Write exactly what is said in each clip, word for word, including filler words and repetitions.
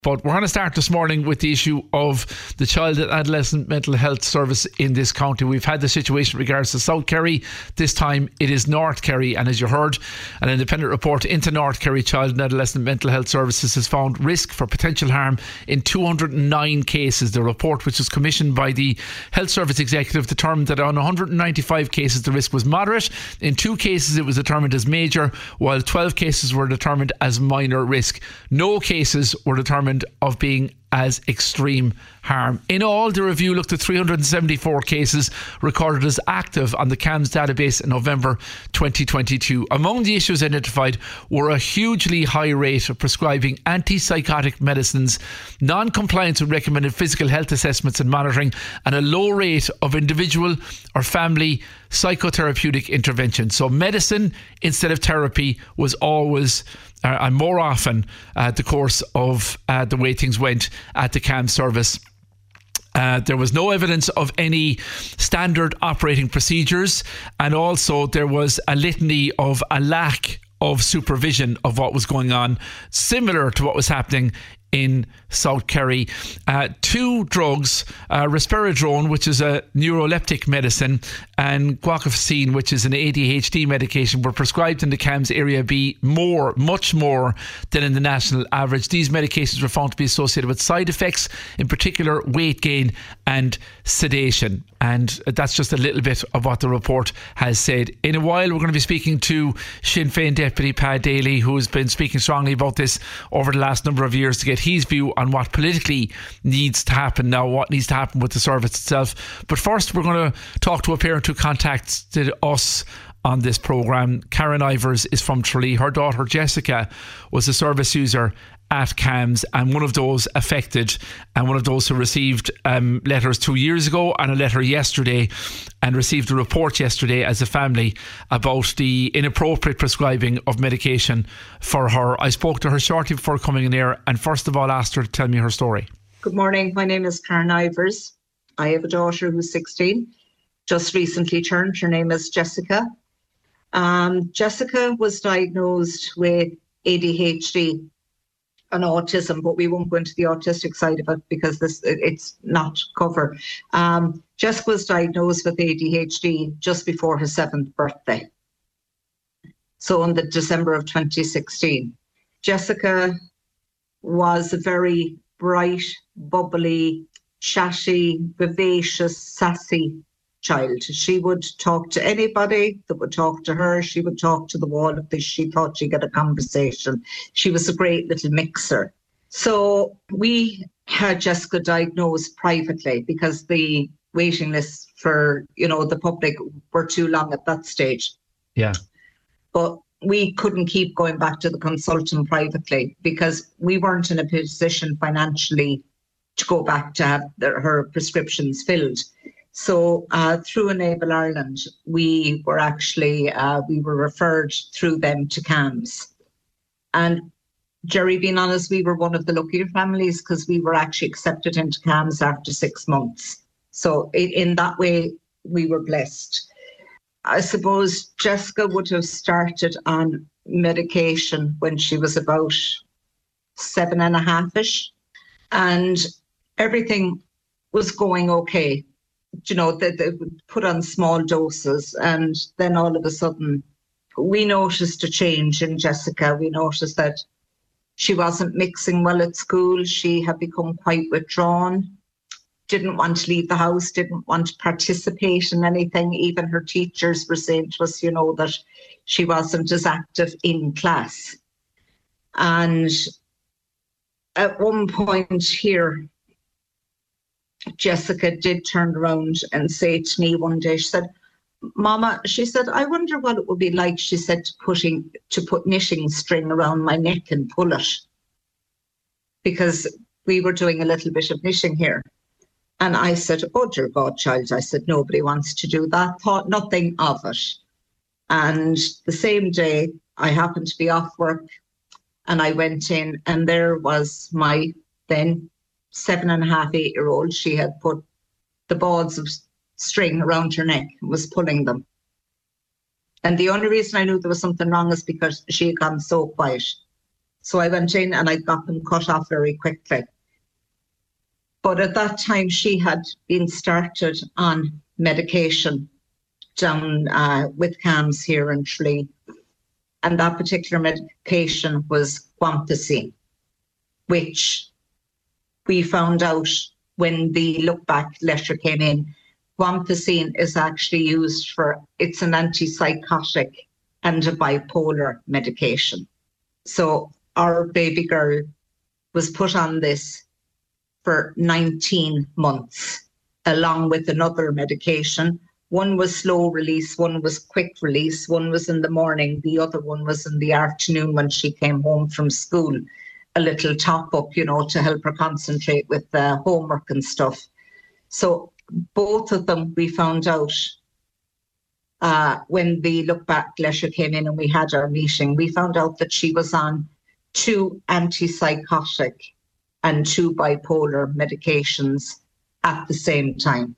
But we're going to start this morning with the issue of the Child and Adolescent Mental Health Service in this county. We've had the situation in regards to South Kerry. This time it is North Kerry. And as you heard, an independent report into North Kerry Child and Adolescent Mental Health Services has found risk for potential harm in two hundred nine cases. The report, which was commissioned by the Health Service Executive, determined that on one hundred ninety-five cases the risk was moderate. In two cases it was determined as major, while twelve cases were determined as minor risk. No cases were determined of being as extreme harm. In all, the review looked at three hundred seventy-four cases recorded as active on the C A M S database in November twenty twenty-two. Among the issues identified were a hugely high rate of prescribing antipsychotic medicines, non-compliance with recommended physical health assessments and monitoring, and a low rate of individual or family psychotherapeutic intervention. So medicine instead of therapy was always uh, and more often uh, the course of uh, the way things went at the C A M S service. Uh, there was no evidence of any standard operating procedures, and also there was a litany of a lack of supervision of what was going on, similar to what was happening in South Kerry. Uh, two drugs, uh, risperidone, which is a neuroleptic medicine, and guaifenesin, which is an A D H D medication, were prescribed in the C A M S Area B more, much more than in the national average. These medications were found to be associated with side effects, in particular weight gain and sedation. And that's just a little bit of what the report has said. In a while, we're going to be speaking to Sinn Féin Deputy Pat Daly, who has been speaking strongly about this over the last number of years, to get his view on what politically needs to happen now, what needs to happen with the service itself. But first, we're going to talk to a parent who contacted us on this programme. Karen Ivers is from Tralee. Her daughter Jessica was a service user at C A M S, and one of those affected, and one of those who received um, letters two years ago and a letter yesterday, and received a report yesterday as a family about the inappropriate prescribing of medication for her. I spoke to her shortly before coming in here, and first of all asked her to tell me her story. Good morning, my name is Karen Ivers. I have a daughter who's sixteen, just recently turned. Her name is Jessica. Um, Jessica was diagnosed with A D H D and autism, but we won't go into the autistic side of it because this it's not covered. Um, Jessica was diagnosed with A D H D just before her seventh birthday. So in the December of twenty sixteen. Jessica was a very bright, bubbly, chatty, vivacious, sassy child. She would talk to anybody that would talk to her. She would talk to the wall if this. She thought she'd get a conversation. She was a great little mixer. So we had Jessica diagnosed privately because the waiting lists for, you know, the public were too long at that stage. Yeah. But we couldn't keep going back to the consultant privately because we weren't in a position financially to go back to have the, her prescriptions filled. So uh, through Enable Ireland, we were actually, uh, we were referred through them to C A M S. And Jerry, being honest, we were one of the luckier families because we were actually accepted into C A M S after six months. So in, in that way, we were blessed. I suppose Jessica would have started on medication when she was about seven and a half-ish. And everything was going okay. You know, they, they would put on small doses, and then all of a sudden we noticed a change in Jessica. We noticed that she wasn't mixing well at school. She had become quite withdrawn, didn't want to leave the house, didn't want to participate in anything. Even her teachers were saying to us, you know, that she wasn't as active in class. And at one point here, Jessica did turn around and say to me one day, she said, Mama, she said, I wonder what it would be like, she said, to, putting, to put knitting string around my neck and pull it. Because we were doing a little bit of knitting here. And I said, oh, dear God, child, I said, nobody wants to do that. Thought nothing of it. And the same day, I happened to be off work and I went in, and there was my then seven and a half, eight year old. She had put the balls of string around her neck and was pulling them. And the only reason I knew there was something wrong is because she had gone so quiet. So I went in and I got them cut off very quickly. But at that time, she had been started on medication down uh, with C A M S here in Tralee. And that particular medication was guanfacine, which we found out when the look back letter came in. Guanfacine is actually used for, it's an antipsychotic and a bipolar medication. So our baby girl was put on this for nineteen months, along with another medication. One was slow release, one was quick release, one was in the morning, the other one was in the afternoon when she came home from school. A little top up, you know, to help her concentrate with the homework and stuff. So both of them, we found out uh, when the look back letter came in and we had our meeting, we found out that she was on two antipsychotic and two bipolar medications at the same time.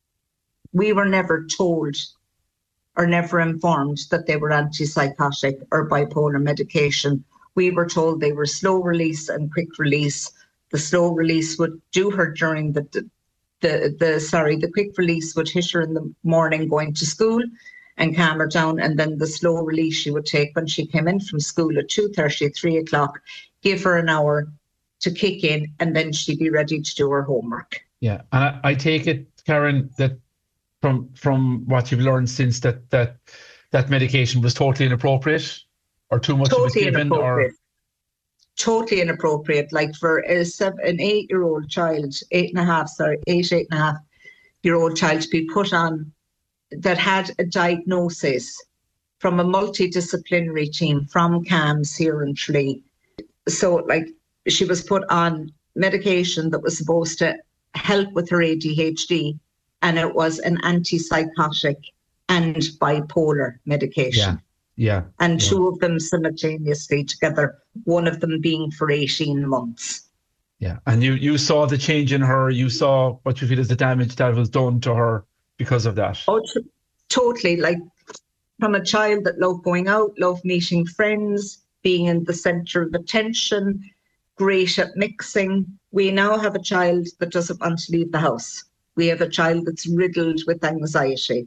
We were never told or never informed that they were antipsychotic or bipolar medication. We were told they were slow release and quick release. The slow release would do her during the, the, the, the sorry, the quick release would hit her in the morning going to school and calm her down. And then the slow release she would take when she came in from school at two thirty, three o'clock, give her an hour to kick in, and then she'd be ready to do her homework. Yeah, and I, I take it, Karen, that from from what you've learned since that that that medication was totally inappropriate, or too much totally was given, inappropriate. or totally inappropriate. Like for a seven, an eight-year-old child, eight and a half, sorry, eight, eight and a half year old child to be put on that had a diagnosis from a multidisciplinary team from C A M S here in Tralee. So, like, she was put on medication that was supposed to help with her A D H D, and it was an antipsychotic and bipolar medication. Yeah, yeah. And yeah. two of them simultaneously together, one of them being for eighteen months. Yeah, and you, you saw the change in her, you saw what you feel is the damage that was done to her because of that. Oh, t- totally. Like, from a child that loved going out, loved meeting friends, being in the centre of attention, great at mixing. We now have a child that doesn't want to leave the house. We have a child that's riddled with anxiety.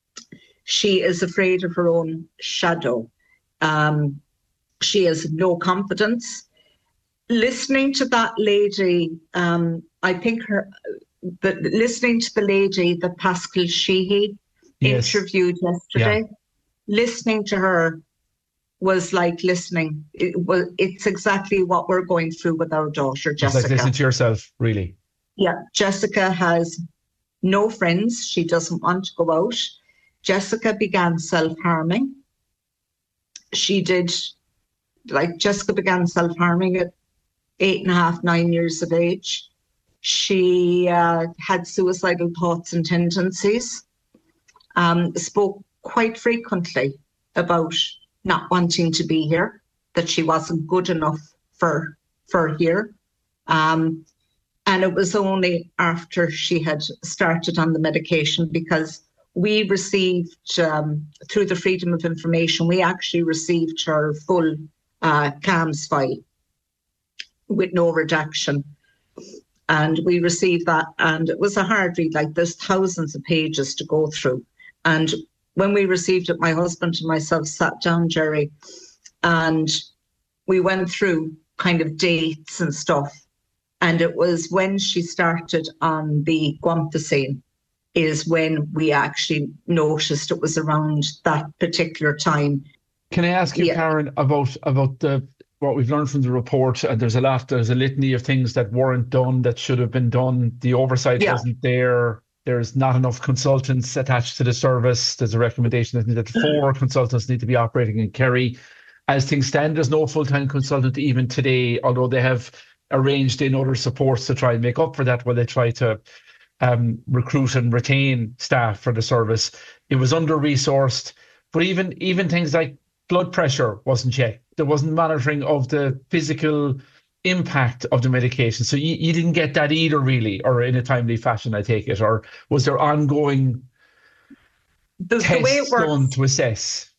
She is afraid of her own shadow. Um, she has no confidence. Listening to that lady, um, I think her, the, listening to the lady that Pascal Sheehy yes. interviewed yesterday, yeah. listening to her was like listening. It was, it's exactly what we're going through with our daughter, Jessica. It's like listening to yourself, really. Yeah, Jessica has no friends. She doesn't want to go out. Jessica began self-harming. She did, like Jessica began self-harming at eight and a half, nine years of age. She uh, had suicidal thoughts and tendencies, um, spoke quite frequently about not wanting to be here, that she wasn't good enough for, for here. Um, and it was only after she had started on the medication, because we received, um, through the Freedom of Information, we actually received her full uh, C A M S file with no redaction. And we received that, and it was a hard read, like there's thousands of pages to go through. And when we received it, my husband and myself sat down, Jerry, and we went through kind of dates and stuff. And it was when she started on the guanfacine is when we actually noticed it was around that particular time. Can I ask you, yeah. Karen, about about the what we've learned from the report? And there's a lot, there's a litany of things that weren't done that should have been done. The oversight yeah. wasn't there. There's not enough consultants attached to the service. There's a recommendation that four consultants need to be operating in Kerry. As things stand, there's no full-time consultant even today, although they have arranged in other supports to try and make up for that while they try to um, recruit and retain staff for the service. It was under-resourced, but even even things like blood pressure wasn't checked. There wasn't monitoring of the physical impact of the medication. So you, you didn't get that either, really, or in a timely fashion, I take it, or was there ongoing the, tests the way it works, done to assess?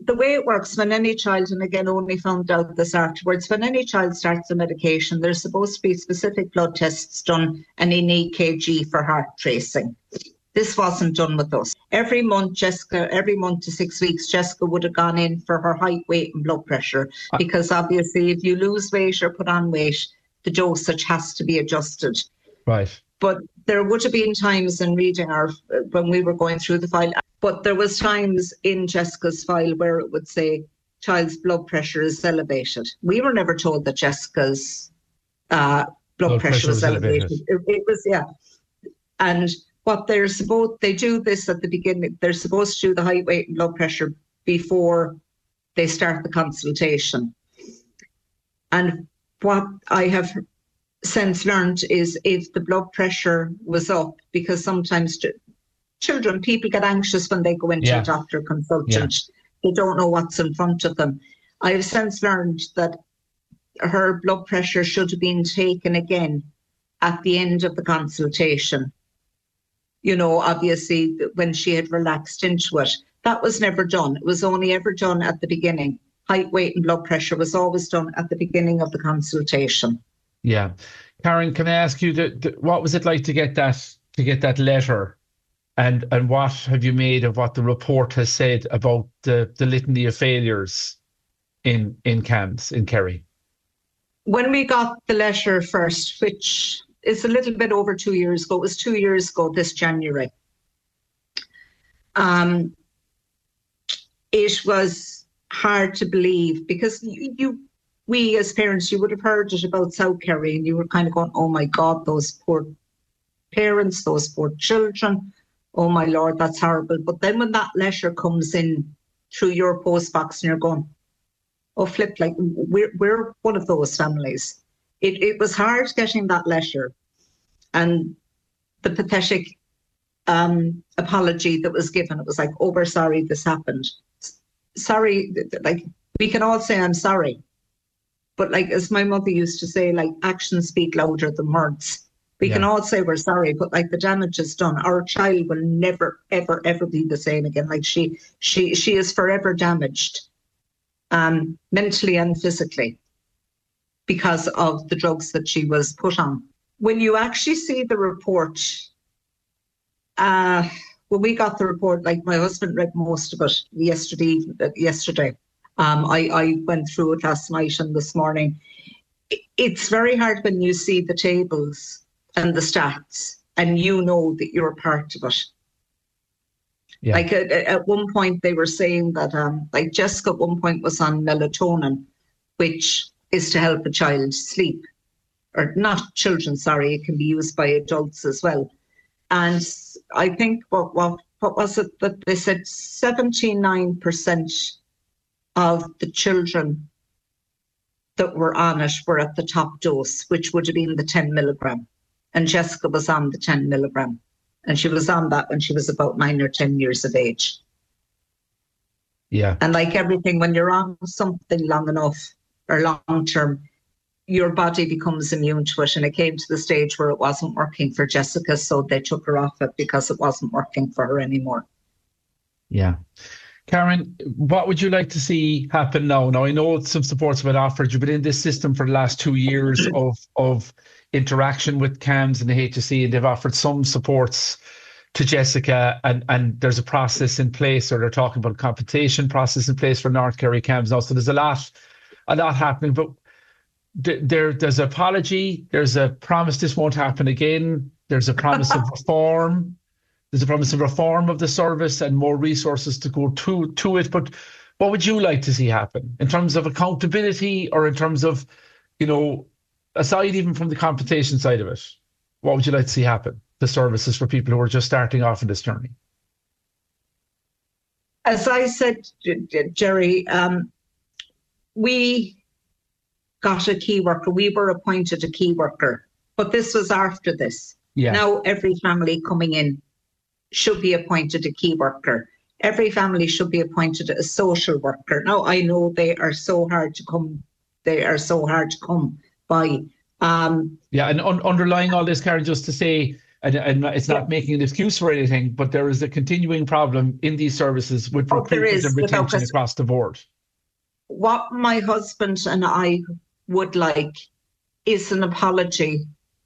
the way it works when any child, and again, only found out this afterwards, when any child starts the medication, there's supposed to be specific blood tests done and an E K G for heart tracing. This wasn't done with us. Every month, Jessica, every month to six weeks, Jessica would have gone in for her height, weight and blood pressure, because obviously if you lose weight or put on weight, the dosage has to be adjusted. Right. But there would have been times in reading our, when we were going through the file, but there was times in Jessica's file where it would say child's blood pressure is elevated. We were never told that Jessica's uh, blood, blood pressure, pressure was, was elevated. elevated. It, it was, yeah. And what they're supposed, they do this at the beginning. They're supposed to do the height, weight and blood pressure before they start the consultation. And what I have since learned is if the blood pressure was up, because sometimes ch- children, people get anxious when they go into yeah. a doctor consultant. Yeah. They don't know what's in front of them. I have since learned that her blood pressure should have been taken again at the end of the consultation. You know, obviously, when she had relaxed into it. That was never done. It was only ever done at the beginning. Height, weight and blood pressure was always done at the beginning of the consultation. Yeah. Karen, can I ask you, the, the, what was it like to get that to get that letter? And and what have you made of what the report has said about the, the litany of failures in, in CAMHS, in Kerry? When we got the letter first, which is a little bit over two years ago, it was two years ago this January. Um, it was hard to believe because you, you, we as parents, you would have heard it about South Kerry and you were kind of going, oh my God, those poor parents, those poor children. Oh my Lord, that's horrible. But then when that letter comes in through your post box and you're going, oh flip, like we're, we're one of those families. It, it was hard getting that letter and the pathetic um, apology that was given. It was like, oh, we're sorry this happened. Sorry, like we can all say I'm sorry. But like, as my mother used to say, like actions speak louder than words. We yeah. can all say we're sorry, but like the damage is done. Our child will never, ever, ever be the same again. Like she, she, she is forever damaged, um, mentally and physically, because of the drugs that she was put on. When you actually see the report, uh, when we got the report, like my husband read most of it yesterday. Yesterday, um, I, I went through it last night and this morning. It's very hard when you see the tables and the stats and you know that you're part of it. Yeah. Like at, at one point they were saying that um, like Jessica at one point was on melatonin, which is to help a child sleep, or not children, sorry, it can be used by adults as well. And I think what what what was it that they said seventy-nine percent of the children that were on it were at the top dose, which would have been the ten milligram. And Jessica was on the ten milligram. And she was on that when she was about nine or ten years of age. Yeah. And like everything, when you're on something long enough or long term, your body becomes immune to it. And it came to the stage where it wasn't working for Jessica, so they took her off it because it wasn't working for her anymore. Yeah. Karen, what would you like to see happen now? Now, I know some supports have been offered. You've been in this system for the last two years of, of interaction with CAMHS and the H S E, and they've offered some supports to Jessica, and, and there's a process in place, or they're talking about a compensation process in place for North Kerry CAMHS now. So there's a lot, a lot happening, but there, there's an apology, there's a promise this won't happen again, there's a promise of reform. There's a promise of reform of the service and more resources to go to, to it. But what would you like to see happen in terms of accountability, or in terms of, you know, aside even from the compensation side of it, what would you like to see happen? The services for people who are just starting off in this journey. As I said, Jerry, um, we got a key worker. We were appointed a key worker, but this was after this. Yeah. Now every family coming in should be appointed a key worker. Every family should be appointed a social worker. Now, I know they are so hard to come, they are so hard to come by. Um, yeah, and un- underlying all this, Karen, just to say, and, and it's not Yeah. making an excuse for anything, but there is a continuing problem in these services with Oh, there recruitment is, and without retention question. across the board. What my husband and I would like is an apology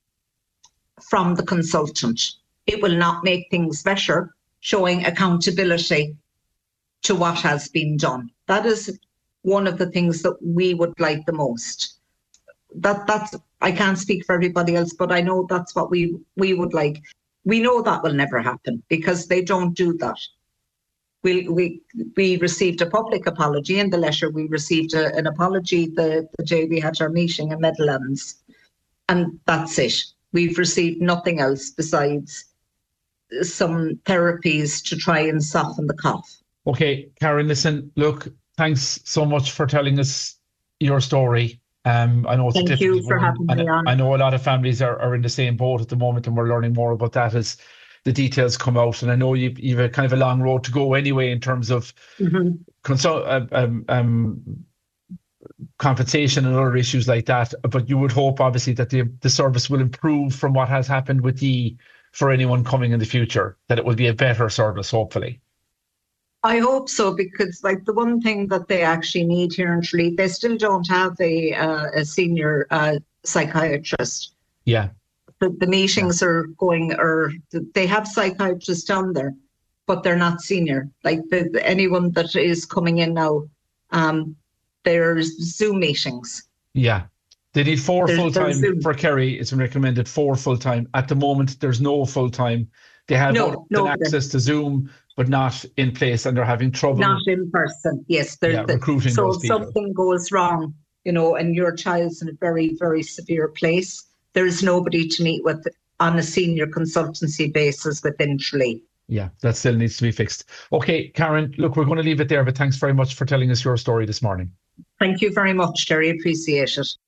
from the consultant. It will not make things better, showing accountability to what has been done. That is one of the things that we would like the most. That that's I can't speak for everybody else, but I know that's what we we would like. We know that will never happen because they don't do that. We we we received a public apology in the letter. We received a, an apology the, the day we had our meeting in Meadowlands, and that's it. We've received nothing else besides some therapies to try and soften the cough. Okay, Karen, listen, look, thanks so much for telling us your story. Um, I know it's Thank a difficult you for one, having and me on. I know a lot of families are, are in the same boat at the moment, and we're learning more about that as the details come out. And I know you've, you've a kind of a long road to go anyway in terms of Mm-hmm. consult, uh, um, um, compensation and other issues like that. But you would hope, obviously, that the, the service will improve from what has happened with ye for anyone coming in the future, that it will be a better service, hopefully. I hope so, because like the one thing that they actually need here in Tralee, they still don't have a uh, a senior uh, psychiatrist. Yeah. The, the meetings yeah. are going, or they have psychiatrists down there, but they're not senior. Like the, the, anyone that is coming in now, um, there's Zoom meetings. Yeah. They need four there's, full-time there's for Kerry. It's been recommended four full-time. At the moment, there's no full-time. They have no, no, access to Zoom, but not in place, and they're having trouble. Not in person, yes. Yeah, the, recruiting so those people. So if something goes wrong, you know, and your child's in a very, very severe place, there is nobody to meet with on a senior consultancy basis within Tralee. Yeah, that still needs to be fixed. Okay, Karen, look, we're going to leave it there, but thanks very much for telling us your story this morning. Thank you very much, Jerry. Appreciate it.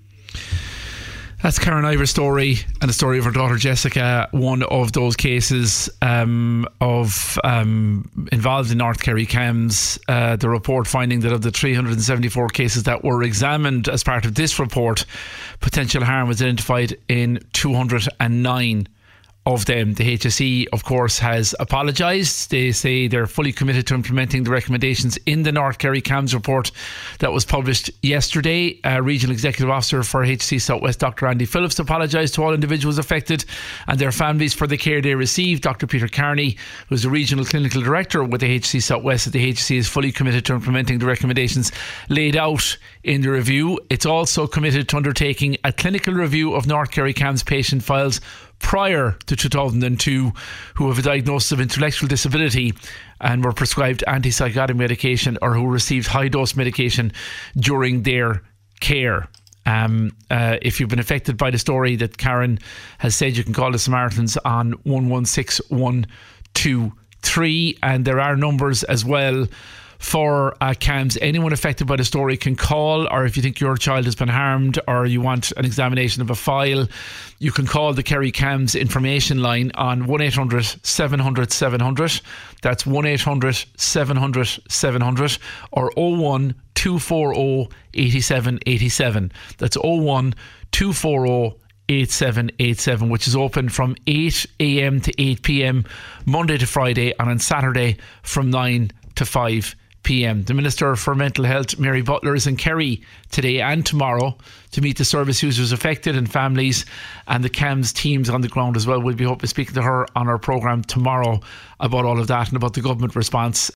That's Karen Ivor's story and the story of her daughter Jessica, one of those cases um, of um, involved in North Kerry C A M S. Uh, the report finding that of the three hundred seventy-four cases that were examined as part of this report, potential harm was identified in two hundred nine of them. The H S E, of course, has apologised. They say they're fully committed to implementing the recommendations in the North Kerry C A M S report that was published yesterday. Uh, Regional Executive Officer for H S E South West, Doctor Andy Phillips, apologised to all individuals affected and their families for the care they received. Doctor Peter Carney, who is the Regional Clinical Director with the H S E South West, said the H S E is fully committed to implementing the recommendations laid out in the review. It's also committed to undertaking a clinical review of North Kerry C A M S patient files prior to two thousand two who have a diagnosis of intellectual disability and were prescribed antipsychotic medication or who received high dose medication during their care. Um, uh, if you've been affected by the story that Karen has said, you can call the Samaritans on one one six one two three, and there are numbers as well for uh, C A M S. Anyone affected by the story can call, or if you think your child has been harmed or you want an examination of a file, you can call the Kerry C A M S information line on one eight hundred seven hundred seven hundred. That's one eight hundred seven hundred seven hundred, or oh one two four oh eight seven eight seven. That's oh one two four oh eight seven eight seven, which is open from eight a.m. to eight p.m. Monday to Friday, and on Saturday from nine to five p.m. The Minister for Mental Health, Mary Butler, is in Kerry today and tomorrow to meet the service users affected and families, and the C A M S teams on the ground as well. We'll be hoping to speak to her on our programme tomorrow about all of that and about the government response.